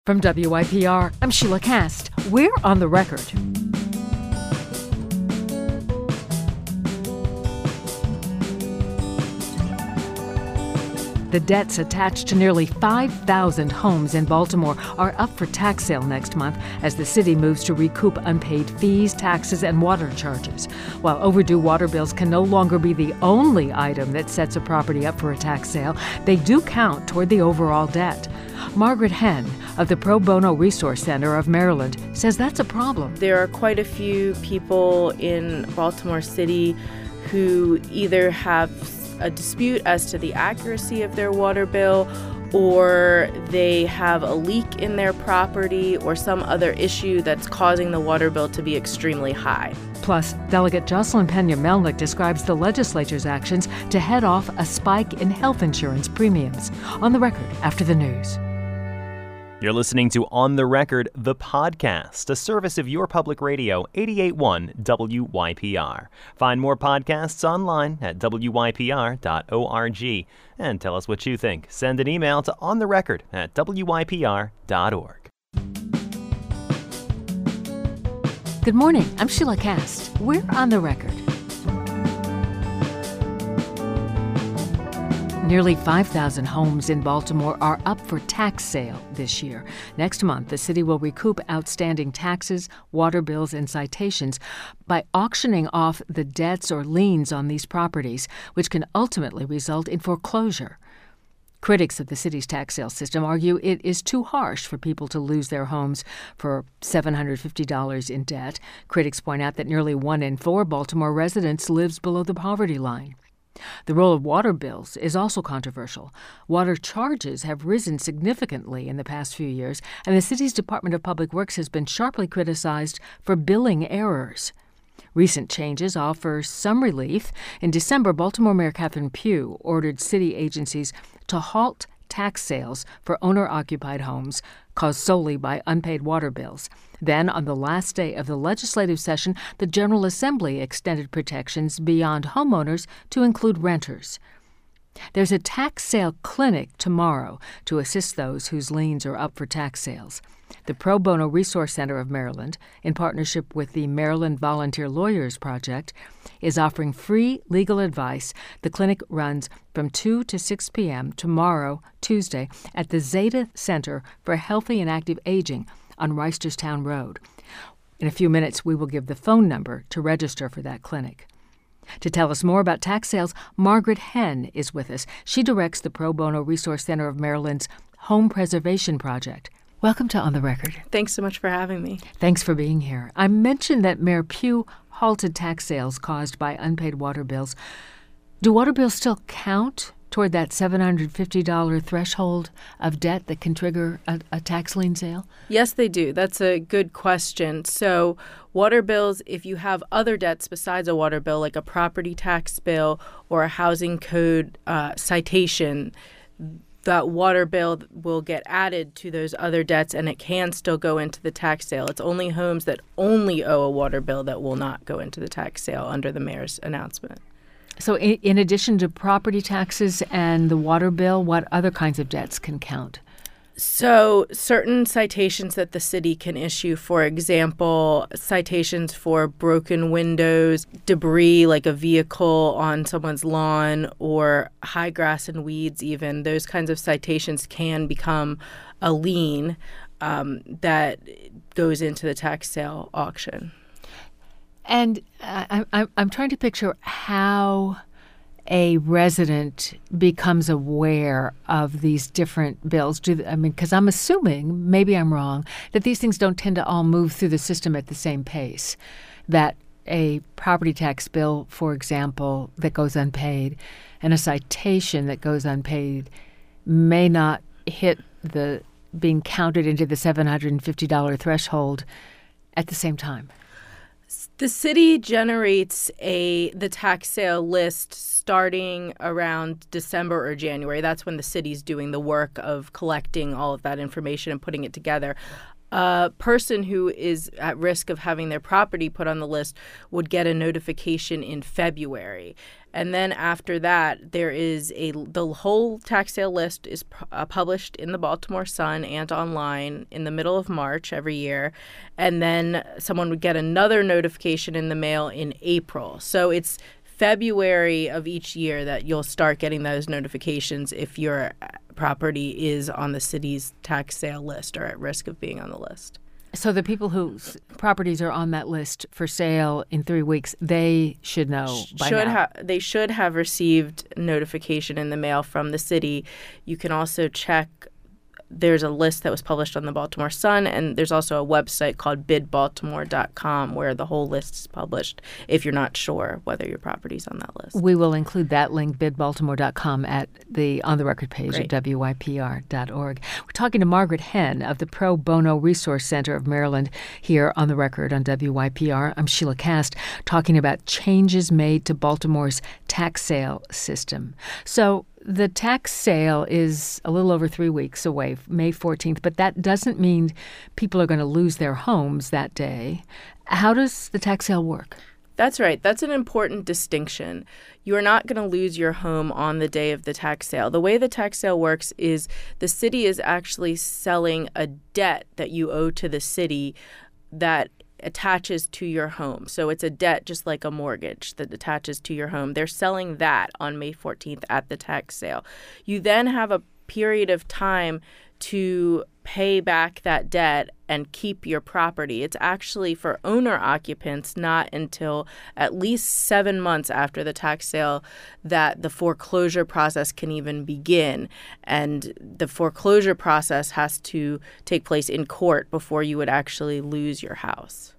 From WYPR, I'm Sheila Cast. We're on the record. The debts attached to nearly 5,000 homes in Baltimore are up for tax sale next month as the city moves to recoup unpaid fees, taxes, and water charges. While overdue water bills can no longer be the only item that sets a property up for a tax sale, they do count toward the overall debt. Margaret Henn of the Pro Bono Resource Center of Maryland says that's a problem. There are quite a few people in Baltimore City who either have a dispute as to the accuracy of their water bill, or they have a leak in their property or some other issue that's causing the water bill to be extremely high. Plus, Delegate Jocelyn Pena-Melnick describes the legislature's actions to head off a spike in health insurance premiums. On the record after the news. You're listening to On the Record, the podcast, a service of your public radio, 88.1 WYPR. Find more podcasts online at wypr.org. And tell us what you think. Send an email to ontherecord@wypr.org. Good morning. I'm Sheila Cast. We're on the record. Nearly 5,000 homes in Baltimore are up for tax sale this year. Next month, the city will recoup outstanding taxes, water bills, and citations by auctioning off the debts or liens on these properties, which can ultimately result in foreclosure. Critics of the city's tax sale system argue it is too harsh for people to lose their homes for $750 in debt. Critics point out that nearly 1 in 4 Baltimore residents lives below the poverty line. The role of water bills is also controversial. Water charges have risen significantly in the past few years, and the city's Department of Public Works has been sharply criticized for billing errors. Recent changes offer some relief. In December, Baltimore Mayor Catherine Pugh ordered city agencies to halt tax sales for owner-occupied homes caused solely by unpaid water bills. Then, on the last day of the legislative session, the General Assembly extended protections beyond homeowners to include renters. There's a tax sale clinic tomorrow to assist those whose liens are up for tax sales. The Pro Bono Resource Center of Maryland, in partnership with the Maryland Volunteer Lawyers Project, is offering free legal advice. The clinic runs from 2 to 6 p.m. tomorrow, Tuesday, at the Zeta Center for Healthy and Active Aging on Reisterstown Road. In a few minutes, we will give the phone number to register for that clinic. To tell us more about tax sales, Margaret Henn is with us. She directs the Pro Bono Resource Center of Maryland's Home Preservation Project. Welcome to On the Record. Thanks so much for having me. Thanks for being here. I mentioned that Mayor Pugh halted tax sales caused by unpaid water bills. Do water bills still count toward that $750 threshold of debt that can trigger a tax lien sale? Yes, they do. That's a good question. So water bills, if you have other debts besides a water bill, like a property tax bill or a housing code citation, that water bill will get added to those other debts, and it can still go into the tax sale. It's only homes that only owe a water bill that will not go into the tax sale under the mayor's announcement. So in addition to property taxes and the water bill, what other kinds of debts can count? So certain citations that the city can issue, for example, citations for broken windows, debris like a vehicle on someone's lawn, or high grass and weeds even, those kinds of citations can become a lien that goes into the tax sale auction. And I'm trying to picture how a resident becomes aware of these different bills. Because I'm assuming, maybe I'm wrong, that these things don't tend to all move through the system at the same pace. That a property tax bill, for example, that goes unpaid, and a citation that goes unpaid may not hit the being counted into the $750 threshold at the same time. The city generates the tax sale list starting around December or January. That's when the city's doing the work of collecting all of that information and putting it together. a person who is at risk of having their property put on the list would get a notification in February. And then after that, the whole tax sale list is published in the Baltimore Sun and online in the middle of March every year. And then someone would get another notification in the mail in April. So it's February of each year that you'll start getting those notifications if your property is on the city's tax sale list or at risk of being on the list. So the people whose properties are on that list for sale in 3 weeks, they should know by now. They should have received notification in the mail from the city. You can also check. There's a list that was published on the Baltimore Sun, and there's also a website called bidbaltimore.com where the whole list is published if you're not sure whether your property's on that list. We will include that link, bidbaltimore.com, at the On the Record page Great. at wypr.org. We're talking to Margaret Henn of the Pro Bono Resource Center of Maryland here on the Record on WYPR. I'm Sheila Kast, talking about changes made to Baltimore's tax sale system. So the tax sale is a little over 3 weeks away, May 14th, but that doesn't mean people are going to lose their homes that day. How does the tax sale work? That's right. That's an important distinction. You are not going to lose your home on the day of the tax sale. The way the tax sale works is the city is actually selling a debt that you owe to the city that attaches to your home. So it's a debt just like a mortgage that attaches to your home. They're selling that on May 14th at the tax sale. You then have a period of time to pay back that debt and keep your property. It's actually for owner occupants not until at least 7 months after the tax sale that the foreclosure process can even begin. And the foreclosure process has to take place in court before you would actually lose your house.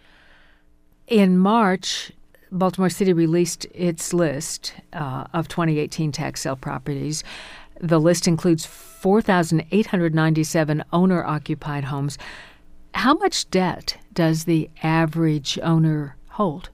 In March, Baltimore City released its list of 2018 tax sale properties. The list includes 4,897 owner-occupied homes. How much debt does the average owner hold?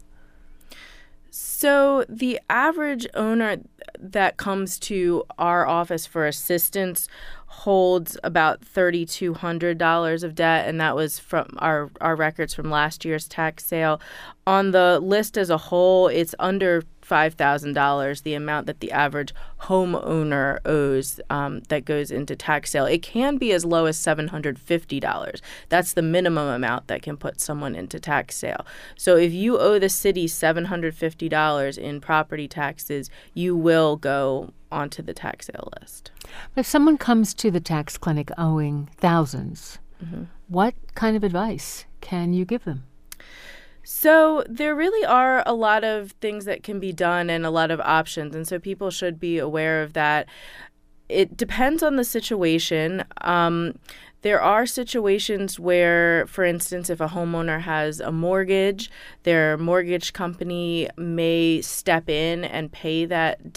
So the average owner that comes to our office for assistance holds about $3,200 of debt, and that was from our records from last year's tax sale. On the list as a whole, it's under $5,000, the amount that the average homeowner owes that goes into tax sale. It can be as low as $750. That's the minimum amount that can put someone into tax sale. So if you owe the city $750 in property taxes, you will go onto the tax sale list. If someone comes to the tax clinic owing thousands, what kind of advice can you give them? So there really are a lot of things that can be done and a lot of options, and so people should be aware of that. It depends on the situation. There are situations where, for instance, if a homeowner has a mortgage, their mortgage company may step in and let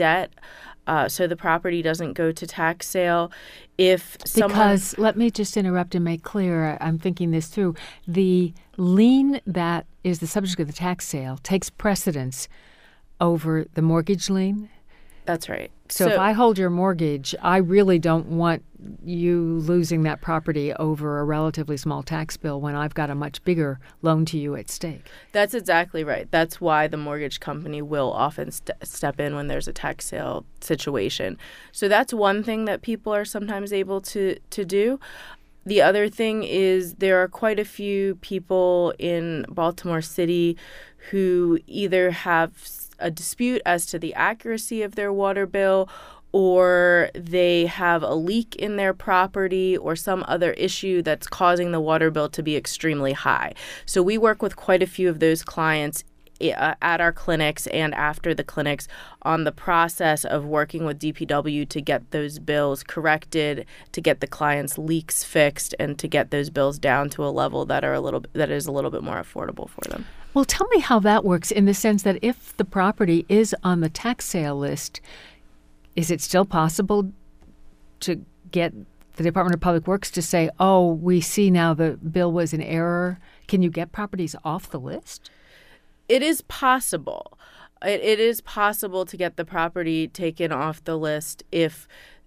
me just interrupt and make clear, I'm thinking this through. The lien that is the subject of the tax sale takes precedence over the mortgage lien? That's right. So if I hold your mortgage, I really don't want you losing that property over a relatively small tax bill when I've got a much bigger loan to you at stake. That's exactly right. That's why the mortgage company will often step in when there's a tax sale situation. So that's one thing that people are sometimes able to do. The other thing is there are quite a few people in Baltimore City who either have a dispute as to the accuracy of their water bill, or they have a leak in their property or some other issue that's causing the water bill to be extremely high. So we work with quite a few of those clients at our clinics and after the clinics on the process of working with DPW to get those bills corrected, to get the clients' leaks fixed, and to get those bills down to a level that is a little bit more affordable for them. Well, tell me how that works in the sense that if the property is on the tax sale list, is it still possible to get the Department of Public Works to say, oh, we see now the bill was in error? Can you get properties off the list? It is possible. It is possible to get the property taken off the list if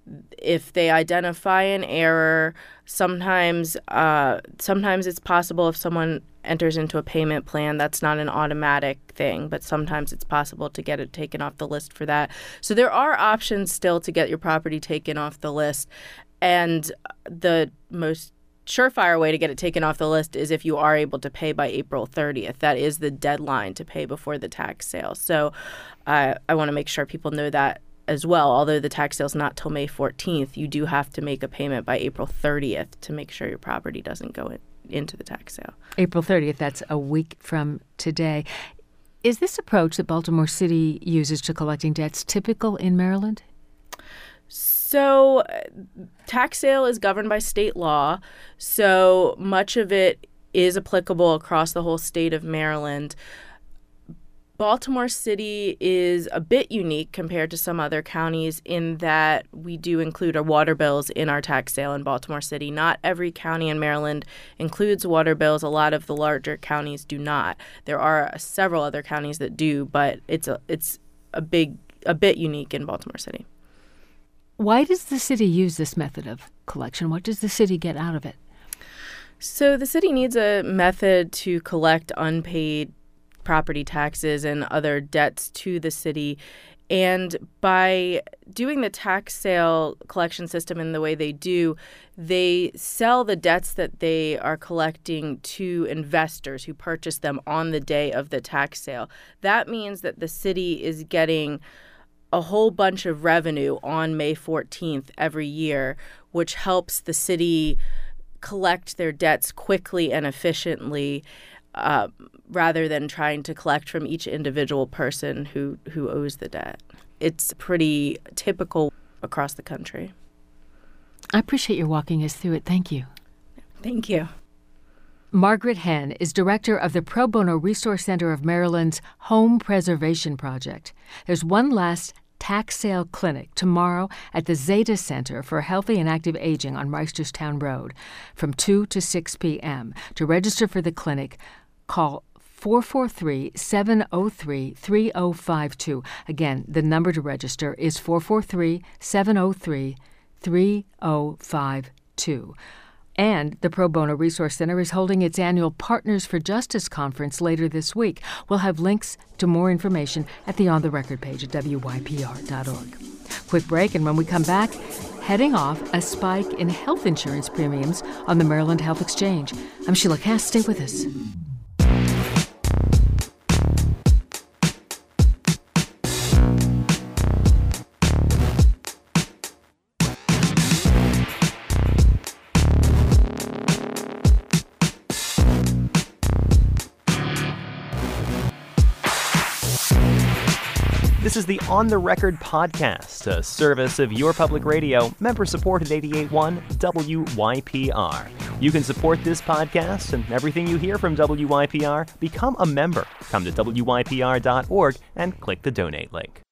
if they identify an error, sometimes it's possible if someone enters into a payment plan, that's not an automatic thing, but sometimes it's possible to get it taken off the list for that. So there are options still to get your property taken off the list. And the most surefire way to get it taken off the list is if you are able to pay by April 30th. That is the deadline to pay before the tax sale. So I want to make sure people know that as well. Although the tax sale is not till May 14th, you do have to make a payment by April 30th to make sure your property doesn't go into the tax sale. April 30th, that's a week from today. Is this approach that Baltimore City uses to collecting debts typical in Maryland? So tax sale is governed by state law, so much of it is applicable across the whole state of Maryland. Baltimore City is a bit unique compared to some other counties in that we do include our water bills in our tax sale in Baltimore City. Not every county in Maryland includes water bills. A lot of the larger counties do not. There are several other counties that do, but it's a bit unique in Baltimore City. Why does the city use this method of collection? What does the city get out of it? So the city needs a method to collect unpaid property taxes and other debts to the city. And by doing the tax sale collection system in the way they do, they sell the debts that they are collecting to investors who purchase them on the day of the tax sale. That means that the city is getting a whole bunch of revenue on May 14th every year, which helps the city collect their debts quickly and efficiently, rather than trying to collect from each individual person who owes the debt. It's pretty typical across the country. I appreciate your walking us through it. Thank you. Thank you. Margaret Henn is director of the Pro Bono Resource Center of Maryland's Home Preservation Project. There's one last tax sale clinic tomorrow at the Zeta Center for Healthy and Active Aging on Reisterstown Road from 2 to 6 p.m. To register for the clinic, call 443-703-3052. Again, the number to register is 443-703-3052. And the Pro Bono Resource Center is holding its annual Partners for Justice Conference later this week. We'll have links to more information at the On the Record page at wypr.org. Quick break, and when we come back, heading off a spike in health insurance premiums on the Maryland Health Exchange. I'm Sheila Cass. Stay with us. This is the On the Record podcast, a service of your public radio, member-supported 88.1 WYPR. You can support this podcast and everything you hear from WYPR. Become a member. Come to wypr.org and click the donate link.